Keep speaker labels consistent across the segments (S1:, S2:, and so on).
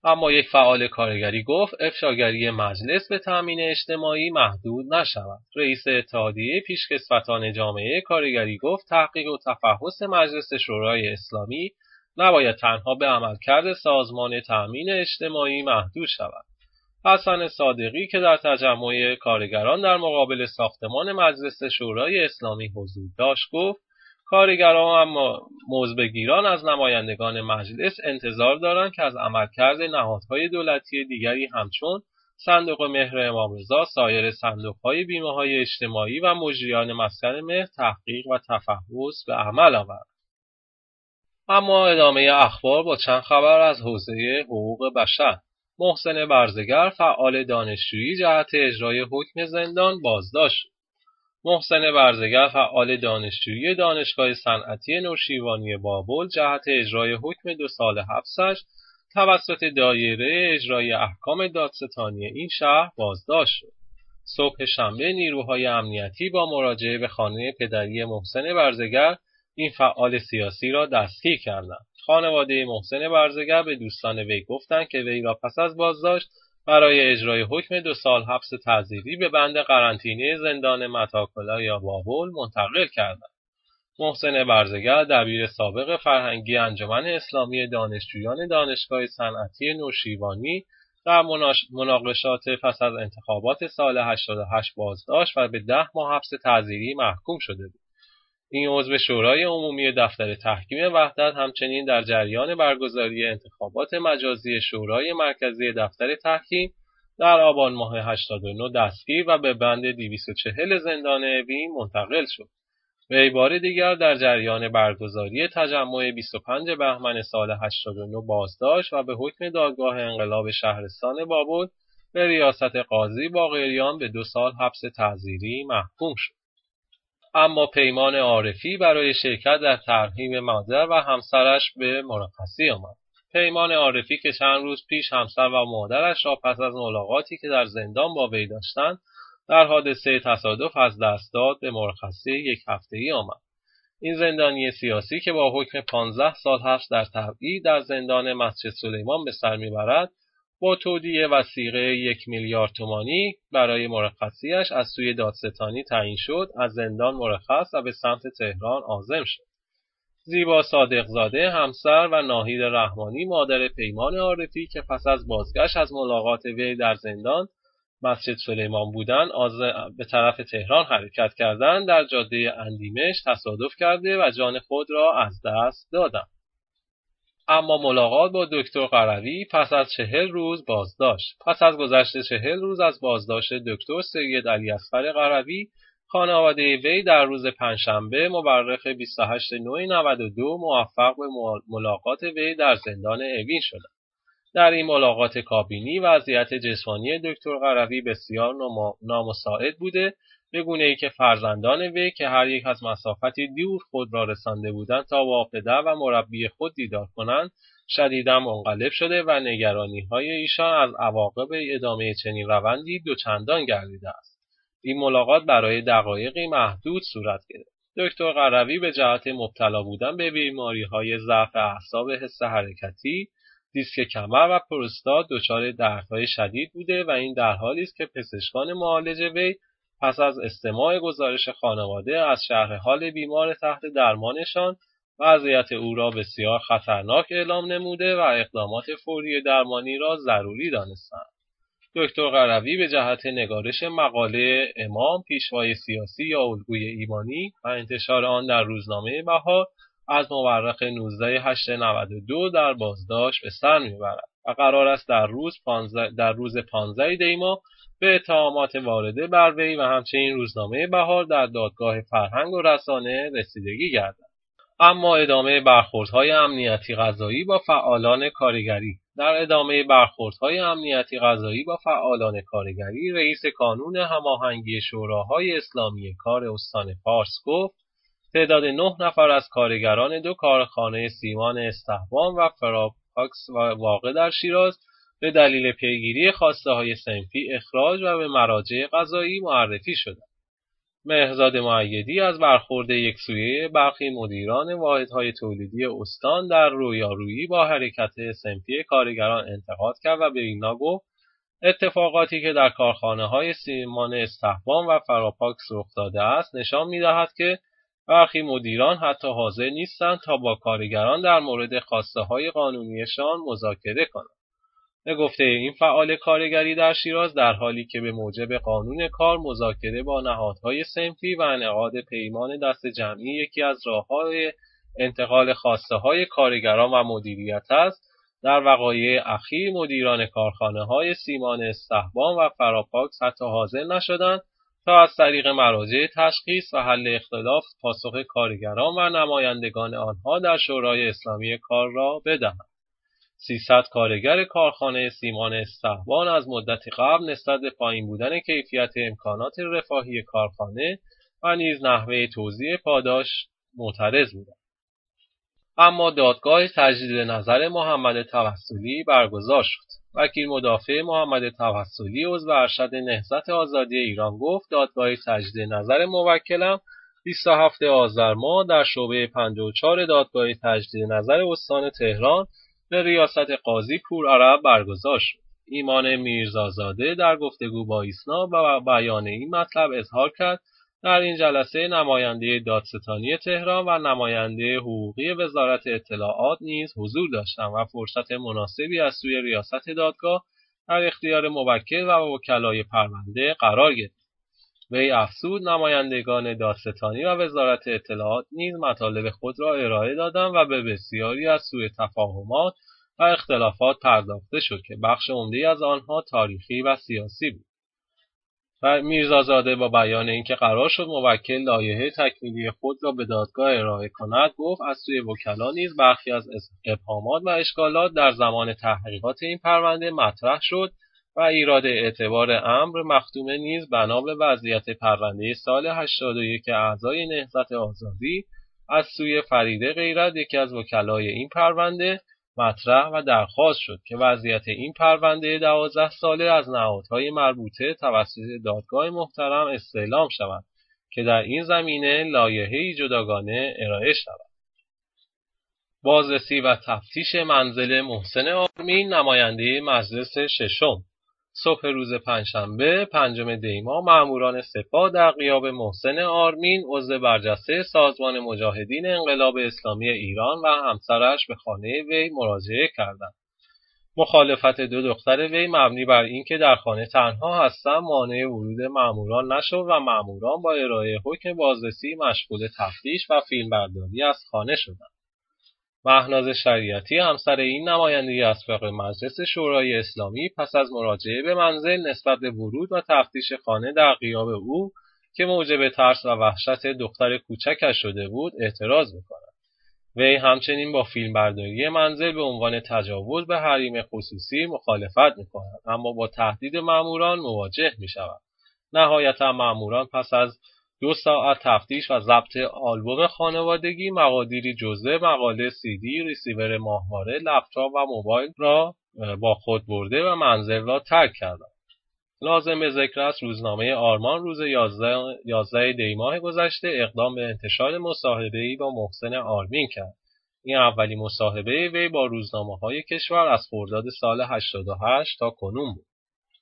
S1: اما یک فعال کارگری گفت افشاگری مجلس به تامین اجتماعی محدود نشود. رئیس اتحادیه پیشکسوتان جامعه کارگری گفت تحقیق و تفحص مجلس شورای اسلامی نباید تنها به عملکرد سازمان تامین اجتماعی محدود شود. حسن صادقی که در تجمع کارگران در مقابل ساختمان مجلس شورای اسلامی حضور داشت گفت کارگران اما موضبگیران از نمایندگان مجلس انتظار دارند که از عملکرد نهادهای دولتی دیگری همچون صندوق مهر امام رضا، سایر صندوقهای بیمه‌های اجتماعی و مجریان مسکن مهر تحقیق و تفحص به عمل آورند. اما ادامه اخبار با چند خبر از حوزه حقوق بشر. محسن برزگر فعال دانشجویی جهت اجرای حکم زندان بازداشت شد. محسن برزگر فعال دانشجویی دانشگاه صنعتی نوشیروانی بابل جهت اجرای حکم 2 سال حبسش توسط دایره اجرای احکام دادستانی این شهر بازداشت شد. صبح شنبه نیروهای امنیتی با مراجعه به خانه پدری محسن برزگر این فعال سیاسی را دستگیر کردند. خانواده محسن برزگر به دوستان وی گفتند که وی را پس از بازداشت برای اجرای حکم 2 سال حبس تعزیری به بند قرنطینه زندان متاکلا یا بابل منتقل کردند. محسن برزگر دبیر سابق فرهنگی انجمن اسلامی دانشجویان دانشگاه صنعتی نوشیروانی در مناقشات پس از انتخابات سال 88 بازداشت و به 10 ماه حبس تعزیری محکوم شده بود. این عضو شورای عمومی دفتر تحکیم وحدت همچنین در جریان برگزاری انتخابات مجازی شورای مرکزی دفتر تحکیم در آبان ماه 89 دستگیر و به بند 240 زندان اوین منتقل شد. وی بار دیگر در جریان برگزاری تجمع 25 بهمن سال 89 بازداشت و به حکم دادگاه انقلاب شهرستان بابل به ریاست قاضی باقریان به 2 سال حبس تعزیری محکوم شد. اما پیمان عارفی برای شرکت در ترحیم مادر و همسرش به مرخصی آمد. پیمان عارفی که چند روز پیش همسر و مادرش را پس از ملاقاتی که در زندان با وی داشتند در حادثه تصادف از دست داد به مرخصی 1 هفته‌ای آمد. این زندانی سیاسی که با حکم 15 سال حبس در تبعید در زندان مسجد سلیمان به سر میبرد با تودیع وثیقه 1 میلیارد تومانی برای مرخصیش از سوی دادستانی تعیین شد، از زندان مرخص و به سمت تهران عازم شد. زیبا صادقزاده همسر و ناهید رحمانی مادر پیمان عارفی که پس از بازگشت از ملاقات وی در زندان مسجد سلیمان بودند به طرف تهران حرکت کردند، در جاده اندیمش تصادف کرده و جان خود را از دست دادند. اما ملاقات با دکتر قروی پس از 40 روز بازداشت. پس از گذشت 40 روز از بازداشت دکتر سید علی اصغر قروی، خانواده وی در روز پنجشنبه مورخ 28 نوامبر 92 موفق به ملاقات وی در زندان اوین شدند. در این ملاقات کابینی وضعیت جسمانی دکتر قروی بسیار نامساعد بوده، به گونه‌ای که فرزندان وی که هر یک از مسافتی دور خود را رسانده بودند تا با پدر و مربی خود دیدار کنند، شدیداً منقلب شده و نگرانی‌های ایشان از عواقب ادامه چنین روندی دوچندان گردیده است. این ملاقات برای دقایقی محدود صورت گرفت. دکتر قروی به جهت مبتلا بودن به بیماری‌های ضعف اعصاب حس حرکتی، دیسک کمر و پروستات دچار دردهای شدید بوده و این در حالی است که پزشکان معالج وی پس از استماع گزارش خانواده از شرح حال بیمار تحت درمانشان وضعیت او را بسیار خطرناک اعلام نموده و اقدامات فوری درمانی را ضروری دانستند. دکتر قروی به جهت نگارش مقاله امام پیشوای سیاسی یا الگوی ایمانی و انتشار آن در روزنامه بهار از مورخ 19/8/92 در بازداشت به سر میبرد و قرار است در روز 15 دی ماه به اتهامات وارده بر وی و همچنین روزنامه بهار در دادگاه فرهنگ و رسانه رسیدگی گردد. اما ادامه برخوردهای امنیتی قضایی با فعالان کارگری. در ادامه برخوردهای امنیتی قضایی با فعالان کارگری، رئیس کانون هماهنگی شوراهای اسلامی کار استان فارس گفت تعداد 9 نفر از کارگران 2 کارخانه سیمان استحوام و فراپاکس واقع در شیراز به دلیل پیگیری خواسته‌های صنفی اخراج و به مراجع قضایی معرفی شدند. مهرزاد مؤیدی از برخورد یکسویه برخی مدیران واحدهای تولیدی استان در رویارویی با حرکت صنفی کارگران انتقاد کرد و به اینا گفت اتفاقاتی که در کارخانه‌های سیمان استحوام و فراپاکس رخ داده است نشان می‌دهد که برخی مدیران حتی حاضر نیستند تا با کارگران در مورد خواسته‌های قانونیشان مذاکره کنند. به گفته این فعال کارگری در شیراز، در حالی که به موجب قانون کار مذاکره با نهادهای صنفی و انعقاد پیمان دست جمعی یکی از راه‌های انتقال خواسته‌های کارگران و مدیریت است، در وقایع اخیر مدیران کارخانه‌های سیمان استحوام و فراپاکس حتی حاضر نشدند تا از طریق مراجع تشخیص و حل اختلاف پاسخ کارگران و نمایندگان آنها در شورای اسلامی کار را بدهند. 300 کارگر کارخانه سیمان استحوام از مدتی قبل نسبت به پایین بودن کیفیت امکانات رفاهی کارخانه و نیز نحوه توزیع پاداش معترض بودند. اما دادگاه تجدید نظر محمد توسلی برگزار شد. وکیل مدافع محمد توسلی عضو ارشد نهضت آزادی ایران گفت دادگاه تجدید نظر موکلم 27 آذر ماه در شعبه 54 دادگاه تجدید نظر استان تهران به ریاست قاضی پورعرب برگزار شد. ایمان میرزازاده در گفتگو با ایسنا و بیان این مطلب اظهار کرد در این جلسه نماینده دادستانی تهران و نماینده حقوقی وزارت اطلاعات نیز حضور داشتند و فرصت مناسبی از سوی ریاست دادگاه در اختیار موکل و وکلای پرونده قرار گرفت. وی افزود نمایندگان دادستانی و وزارت اطلاعات نیز مطالب خود را ارائه دادند و به بسیاری از سوء تفاهمات و اختلافات پرداخته شد که بخش عمده‌ای از آنها تاریخی و سیاسی بود. و میرزازاده با بیان اینکه قرار شد موکل لایحه تکمیلی خود را به دادگاه ارائه کند گفت از سوی وکلا نیز برخی از ابهامات و اشکالات در زمان تحقیقات این پرونده مطرح شد و ایراد اعتبار امر مختومه نیز بنا به وضعیت پرونده سال 81 اعضای نهضت آزادی از سوی فریده غیرت یکی از وکلای این پرونده مطرح و درخواست شد که وضعیت این پرونده 12 ساله از نهادهای مربوطه توسط دادگاه محترم استعلام شود که در این زمینه لایحه‌ای جداگانه ارائه شود. بازرسی و تفتیش منزل محسن آرمین نماینده مجلس ششم. صبح روز پنجشنبه 5 دی ماه ماموران سپاه در غیاب محسن آرمین عضو برجسته سازمان مجاهدین انقلاب اسلامی ایران و همسرش به خانه وی مراجعه کردند. مخالفت دو دختر وی مبنی بر اینکه در خانه تنها هستند مانع ورود ماموران نشد و ماموران با ارائه حکم بازرسی مشغول تفتیش و فیلمبرداری از خانه شدند. مهناز شریعتی همسر این نماینده اسبق مجلس شورای اسلامی پس از مراجعه به منزل نسبت به ورود و تفتیش خانه در غیاب او که موجب ترس و وحشت دختر کوچکش شده بود اعتراض می‌کند. وی همچنین با فیلمبرداری منزل به عنوان تجاوز به حریم خصوصی مخالفت می‌کند اما با تهدید ماموران مواجه می‌شود. نهایتا ماموران پس از 2 ساعت تفتیش و ضبط آلبوم خانوادگی مقادیری جزوه مقاله CD، ریسیور ماهواره، لپتاپ و موبایل را با خود برده و منزل را ترک کردند. لازم به ذکر است روزنامه آرمان روز 11 دی ماه گذشته اقدام به انتشار مصاحبه‌ای با محسن آرمین کرد. این اولین مصاحبه وی با روزنامه‌های کشور از خرداد سال 88 تا کنون بود.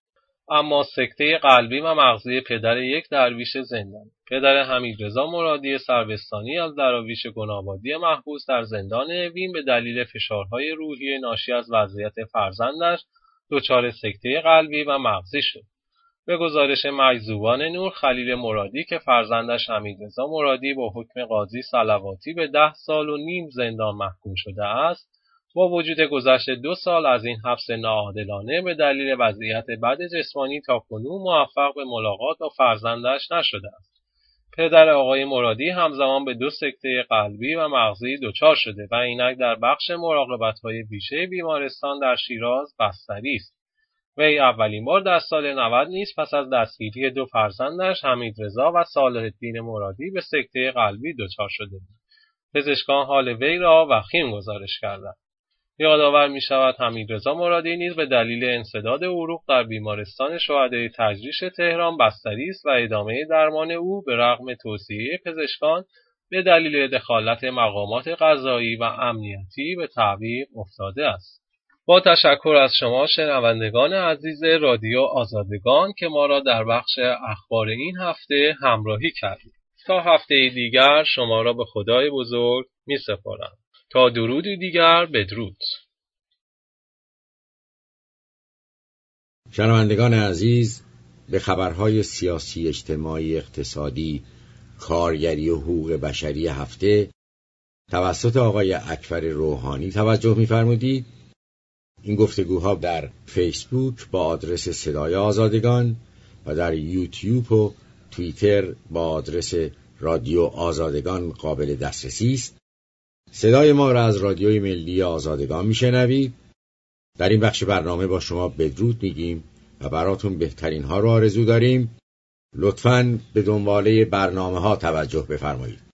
S1: اما سکته قلبی و مغزی پدر یک درویش زندان. پدر حمیدرضا مرادی سروستانی از دراویش گنابادی محبوس در زندان اوین به دلیل فشارهای روحی ناشی از وضعیت فرزندش دچار سکته قلبی و مغزی شد. به گزارش مجذوبان نور، خلیل مرادی که فرزندش حمیدرضا مرادی با حکم قاضی صلواتی به 10 سال و نیم زندان محکوم شده است، با وجود گذشت 2 سال از این حبس ناعادلانه به دلیل وضعیت بد جسمانی تاکنون موفق به ملاقات با فرزندش نشده است. پدر آقای مرادی همزمان به 2 سکته قلبی و مغزی دچار شده و اینک در بخش مراقبت‌های ویژه بیمارستان در شیراز بستری است. وی اولین بار در سال 90 نیز پس از دستگیری 2 فرزندش حمیدرضا و صالح الدین مرادی به سکته قلبی دچار شده بود. پزشکان حال وی را وخیم گزارش کردند. یادآور می‌شود حمیدرضا مرادی نیز به دلیل انسداد عروق در بیمارستان شهدای تجریش تهران بستری است و ادامه درمان او به رغم توصیه پزشکان به دلیل دخالت مقامات قضایی و امنیتی به تعویق افتاده است. با تشکر از شما شنوندگان عزیز رادیو آزادگان که ما را در بخش اخبار این هفته همراهی کردید. تا هفته دیگر شما را به خدای بزرگ می‌سپارم. تا درودی دیگر بدرود.
S2: شنوندگان عزیز، به خبرهای سیاسی، اجتماعی، اقتصادی، کارگری و حقوق بشری هفته توسط آقای اکبر روحانی توجه می‌فرمودید. این گفتگوها در فیسبوک با آدرس صدای آزادگان و در یوتیوب و توییتر با آدرس رادیو آزادگان قابل دسترسی است. صدای ما را از رادیوی ملی آزادگان میشنوید. در این بخش برنامه با شما بدرود میگیم و براتون بهترین ها رو آرزو داریم. لطفاً به دنباله برنامه ها توجه بفرمایید.